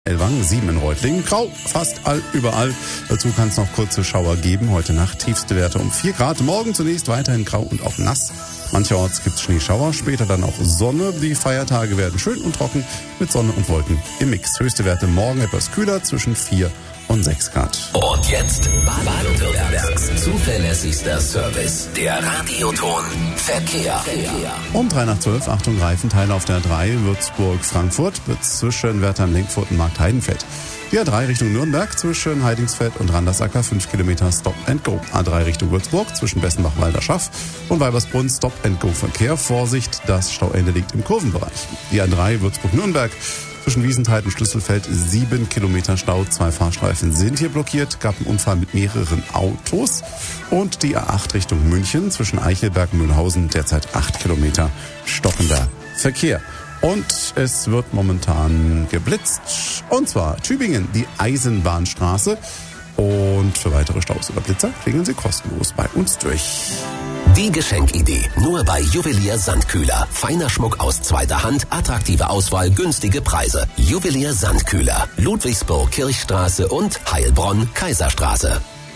Ellwangen, 7 in Reutlingen, grau, fast überall. Dazu kann es noch kurze Schauer geben. Heute Nacht tiefste Werte um 4 Grad. Morgen zunächst weiterhin grau und auch nass. Mancherorts gibt es Schneeschauer, später dann auch Sonne. Die Feiertage werden schön und trocken mit Sonne und Wolken im Mix. Höchste Werte morgen etwas kühler, zwischen 4 und 6 Grad. Und jetzt Baden-Württembergs zuverlässigster Service, der Radioton Verkehr. Um 3 nach 12, Achtung, Reifenteile auf der A3 Würzburg-Frankfurt zwischen Wertheim-Lenkfurt und Markt-Heidenfeld. Die A3 Richtung Nürnberg zwischen Heidingsfeld und Randersacker 5 Kilometer Stop and Go. A3 Richtung Würzburg zwischen Bessenbach-Walderschaff und Weibersbrunn Stop and Go Verkehr. Vorsicht, das Stauende liegt im Kurvenbereich. Die A3 Würzburg-Nürnberg zwischen Wiesenthal und Schlüsselfeld 7 Kilometer Stau. 2 Fahrstreifen sind hier blockiert. Gab einen Unfall mit mehreren Autos. Und die A8 Richtung München zwischen Eichelberg und Mühlhausen derzeit 8 Kilometer stockender Verkehr. Und es wird momentan geblitzt. Und zwar Tübingen, die Eisenbahnstraße. Und für weitere Staus oder Blitzer klingeln Sie kostenlos bei uns durch. Die Geschenkidee nur bei Juwelier Sandkühler. Feiner Schmuck aus zweiter Hand, attraktive Auswahl, günstige Preise. Juwelier Sandkühler, Ludwigsburg Kirchstraße und Heilbronn Kaiserstraße.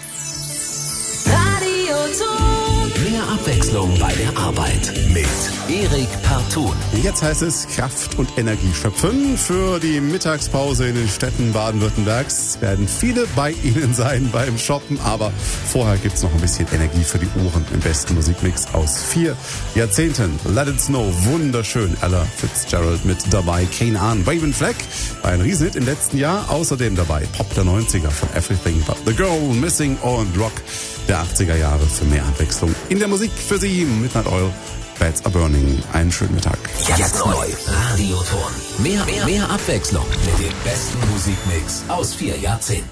Mehr Abwechslung bei der Arbeit mit Erik Partout. Jetzt heißt es Kraft und Energie schöpfen. Für die Mittagspause in den Städten Baden-Württembergs werden viele bei Ihnen sein beim Shoppen. Aber vorher gibt's noch ein bisschen Energie für die Ohren im besten Musikmix aus 4 Jahrzehnten. Let It Snow, wunderschön. Ella Fitzgerald mit dabei. Kane Ahn, Wave and Flag, war ein Riesenhit im letzten Jahr. Außerdem dabei Pop der 90er von Everything But The Girl, Missing und Rock der 80er Jahre für mehr Abwechslung in der Musik für Sie. Midnight Oil, Beds Are Burning. Einen schönen Mittag. Jetzt neu. Radioton. Mehr Abwechslung mit dem besten Musikmix aus 4 Jahrzehnten.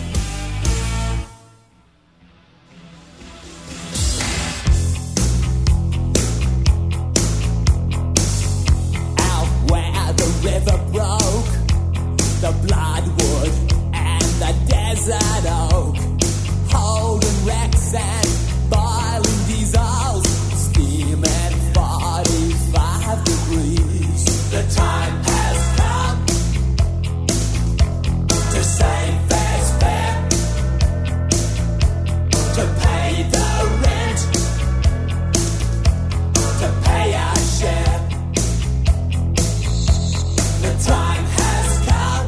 Out where the river broke, the bloodwood and the desert oak, holding wrecks and boiling diesels, steam at 45 degrees. The time has come to save fair's fare, to pay the rent, to pay our share. The time has come,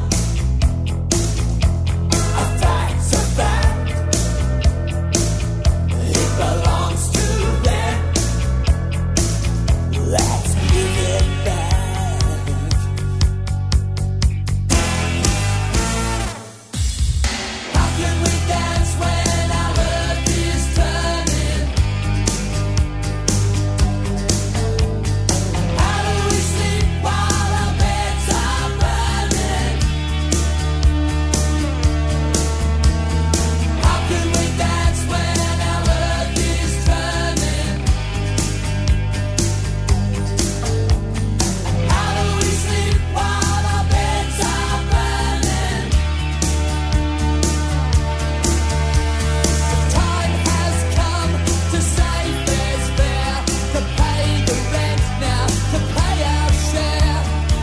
a fact's a fact. It belongs to them. Let's give it back. How can we dance when our earth is turning? How do we sleep while our beds are burning? How can we dance when our earth is turning? How do we sleep while our beds are burning? The time has come to save fair's fair, to pay the rent now, to pay our share.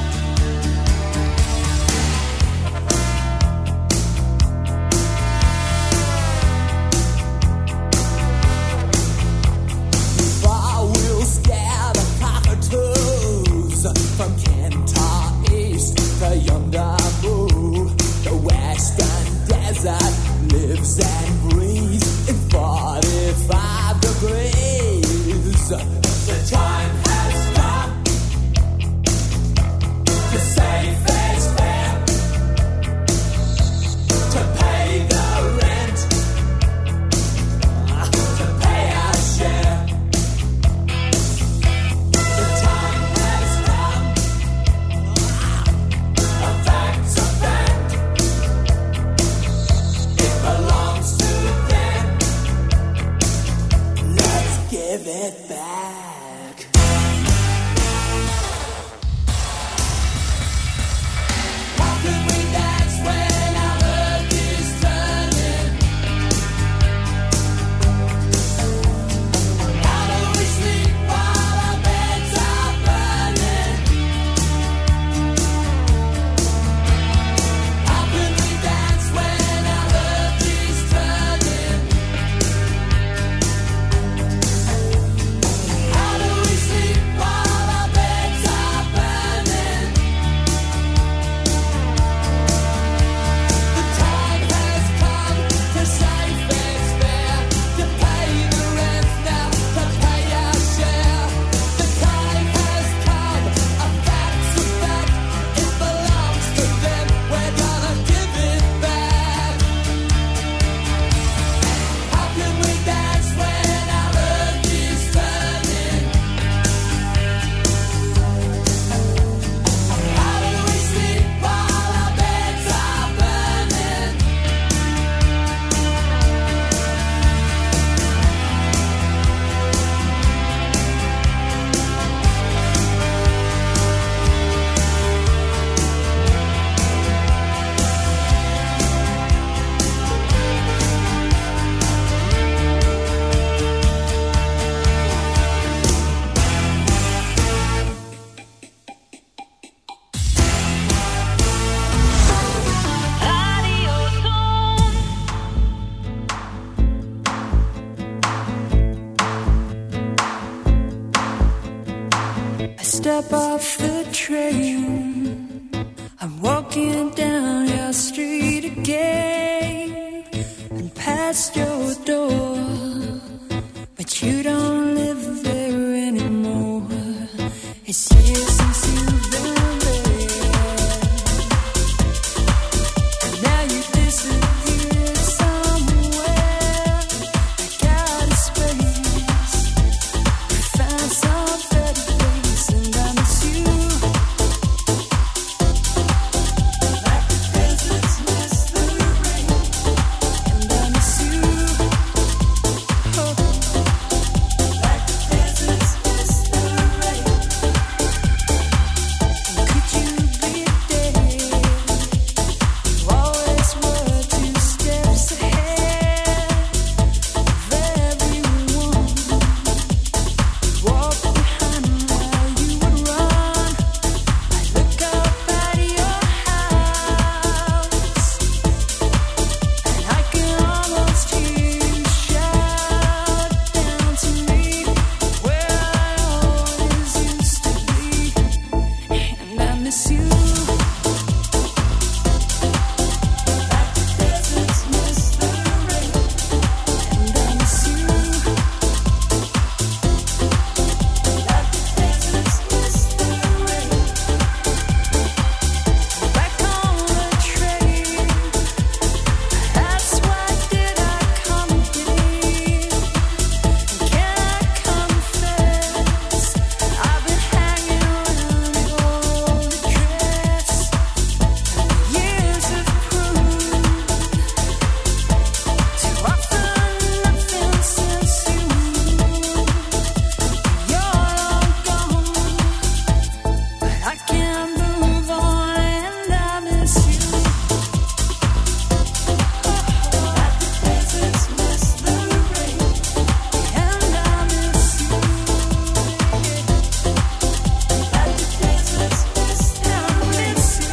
Far we'll scare the cockatoos from Kentar East to yonder Moo. The western desert lives and breathes in 45 degrees. The time has come to save fair's fair, to pay the rent, to pay our share. The time has come, a fact's a fact. It belongs to them. Let's give it back. step off the train, I'm walking down your street again and past your door, but you don't live there anymore. It's years since you've been there, and now you disappeared somewhere. I got a space, you found some better place, and I miss you. Like the deserts miss the rain, and I miss you. Oh, like the deserts miss the rain. And could you be there? You always were 2 steps ahead of everyone. Walk behind while you would run. I look up at your house, and I can almost hear you shout down to me where I always used to be, and I miss you. Like the deserts miss the rain, and I miss you. Like the deserts miss the rain. Back on the train, that's why did I come here? Can I confess? I've been hanging around your dress, and years have proved to offer nothing since you're long gone. But I can't move on, and I miss you. Like the deserts miss the rain, and I miss you. Like the deserts miss the rain, I miss you.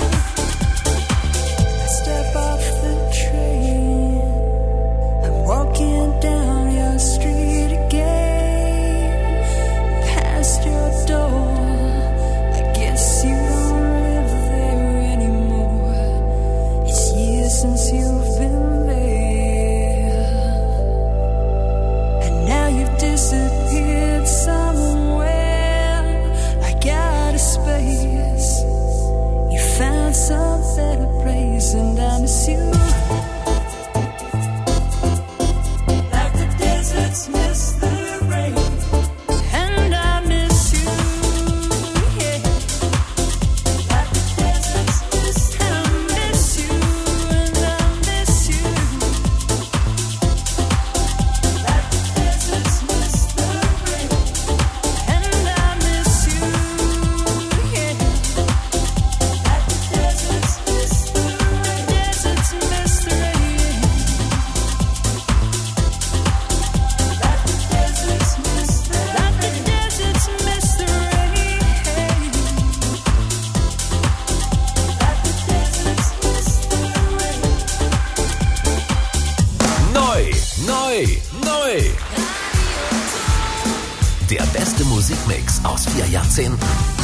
I step off the train, I'm walking down your street again, past your door. I guess you don't live there anymore. It's years since you've been there, and now you've disappeared somewhere. I got a space, you found some better place, and I miss you. Like the deserts miss the rain, and I miss you. Yeah. Like the deserts miss the rain, I miss you, and I miss you. Like the deserts miss the rain, and I miss you. Yeah. Like the deserts miss the rain, deserts miss the rain. Like the deserts miss the rain, like the deserts miss the rain. Like the deserts miss the rain. Neu, neu, neu. Der beste Musikmix aus 4 Jahrzehnten.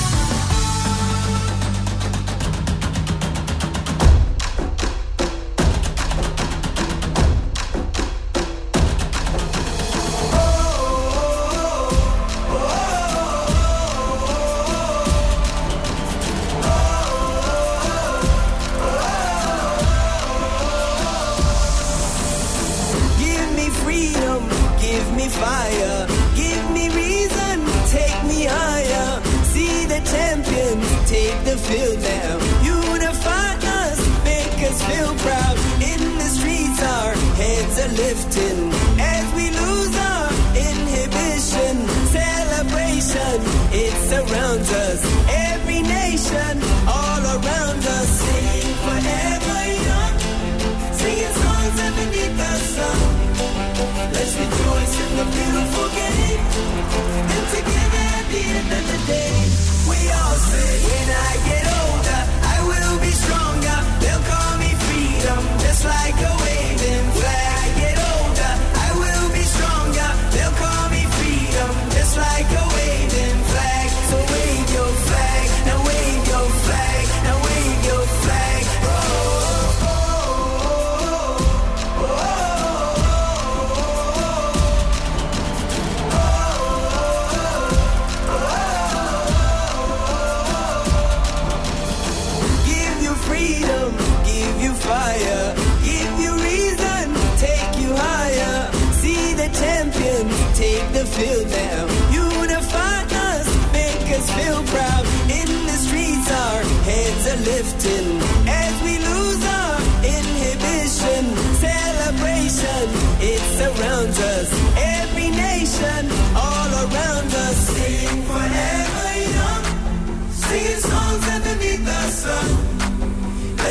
Give me freedom, give me fire, give me reason, take me higher. See the champions, take the field now. Unify us, make us feel proud. In the streets our heads are lifting as we lose our inhibition. Celebration, it surrounds us. Every nation, all around us. Sing forever young, singing songs underneath the sun. Let's rejoice in the beautiful game, and together at the end of the day, we all say, when I get older, I will be stronger. They'll call me freedom, just like a waving flag. I get older, I will be stronger. They'll call me freedom, just like a waving flag. So wave your flag.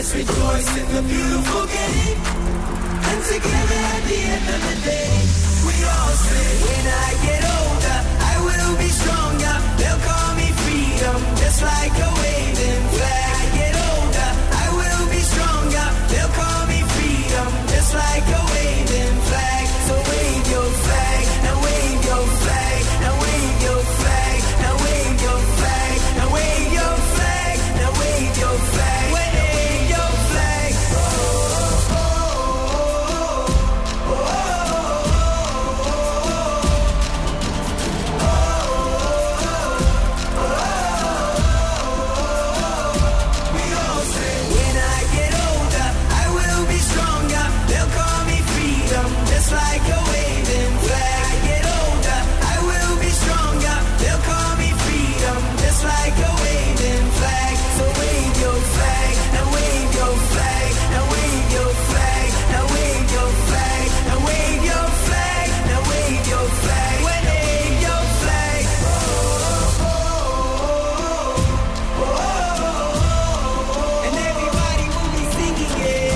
Let's rejoice in the beautiful game. And together at the end of the day, we all say, when I get older, I will be stronger. They'll call me freedom, just like a waving flag. When I get older, I will be stronger. They'll call me freedom, just like a waving flag. So wave your flag, now wave your flag, now wave your flag, now wave your flag, now wave your flag, now wave your flag, wave your flag. We all say, when I get older, I will be stronger. They'll call me freedom, just like a waving flag. When I get older, I will be stronger. They'll call me freedom, just like a waving flag. So wave your flag, now wave your flag, now wave your flag, now wave your flag, now wave your flag, now wave your flag, wave your flag. And everybody will be singing it.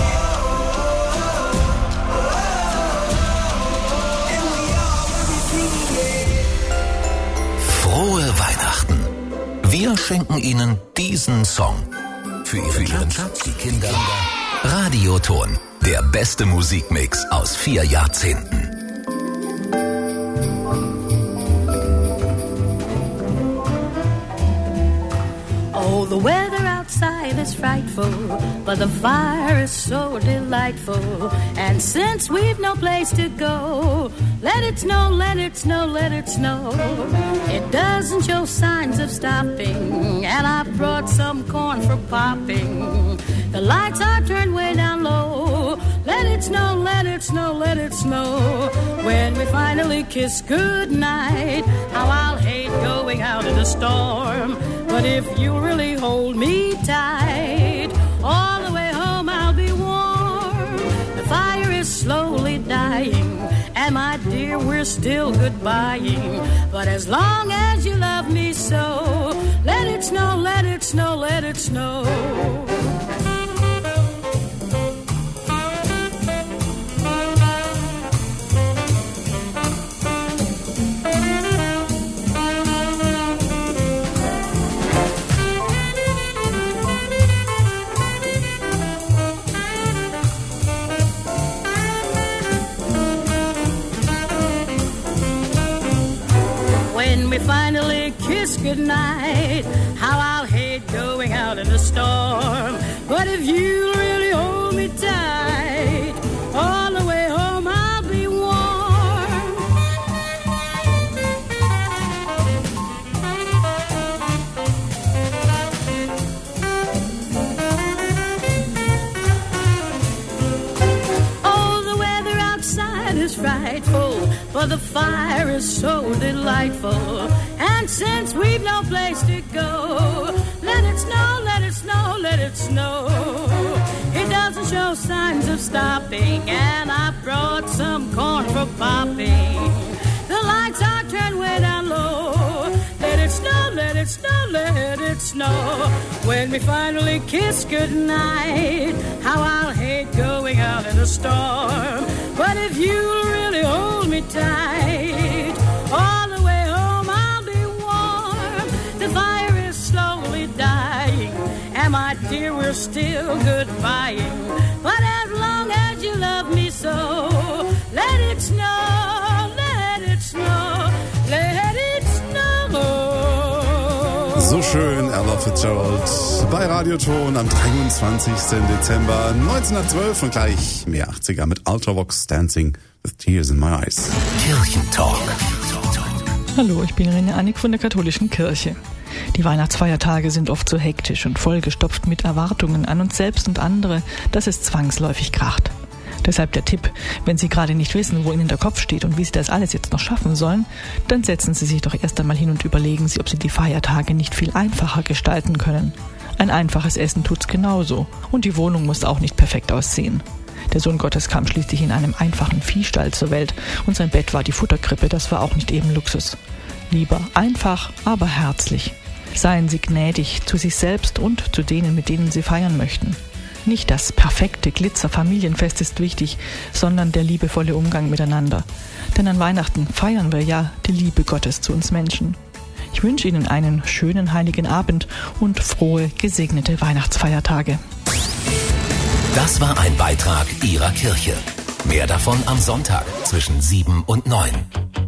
And we all will be singing it. Frohe Weihnachten. Wir schenken Ihnen diesen Song. Für Ihren Schatz, die Kinder. Radioton. Der beste Musikmix aus 4 Jahrzehnten. Oh, the weather outside is frightful, but the fire is so delightful. And since we've no place to go, let it snow, let it snow, let it snow. It doesn't show signs of stopping, and I brought some corn for popping. The lights are turned way down low. Let it snow, let it snow, let it snow. When we finally kiss goodnight, how I'll hate going out in a storm. But if you really hold me tight, all the way home I'll be warm. The fire is slowly dying, and my dear, we're still goodbying. But as long as you love me so, let it snow, let it snow, let it snow. When we finally kiss goodnight, how I'll hate going out in the storm. But if you really hold me tight, all the way home I'll be warm. Oh, the weather outside is frightful, but the fire is so delightful. And since we've no place to go, let it snow, let it snow, let it snow. It doesn't show signs of stopping, and I brought some corn for popping. The lights are turned way down low. Let it snow, let it snow, let it snow. When we finally kiss goodnight, how I'll hate going out in a storm. But if you'll really hold me tight, all the way home I'll be warm. The fire is slowly dying, and my dear, we're still goodbying. But as long as you love me so, let it snow, let it snow, let it snow. So schön, Ella Fitzgerald bei Radioton am 23. Dezember 1912 und gleich mehr 80er mit Ultravox Dancing with Tears in My Eyes. Kirchentalk. Hallo, ich bin Irene Annick von der Katholischen Kirche. Die Weihnachtsfeiertage sind oft so hektisch und vollgestopft mit Erwartungen an uns selbst und andere, dass es zwangsläufig kracht. Deshalb der Tipp, wenn Sie gerade nicht wissen, wo Ihnen der Kopf steht und wie Sie das alles jetzt noch schaffen sollen, dann setzen Sie sich doch erst einmal hin und überlegen Sie, ob Sie die Feiertage nicht viel einfacher gestalten können. Ein einfaches Essen tut's genauso und die Wohnung muss auch nicht perfekt aussehen. Der Sohn Gottes kam schließlich in einem einfachen Viehstall zur Welt und sein Bett war die Futterkrippe, das war auch nicht eben Luxus. Lieber einfach, aber herzlich. Seien Sie gnädig zu sich selbst und zu denen, mit denen Sie feiern möchten. Nicht das perfekte Glitzer-Familienfest ist wichtig, sondern der liebevolle Umgang miteinander. Denn an Weihnachten feiern wir ja die Liebe Gottes zu uns Menschen. Ich wünsche Ihnen einen schönen heiligen Abend und frohe, gesegnete Weihnachtsfeiertage. Das war ein Beitrag Ihrer Kirche. Mehr davon am Sonntag zwischen 7 und 9.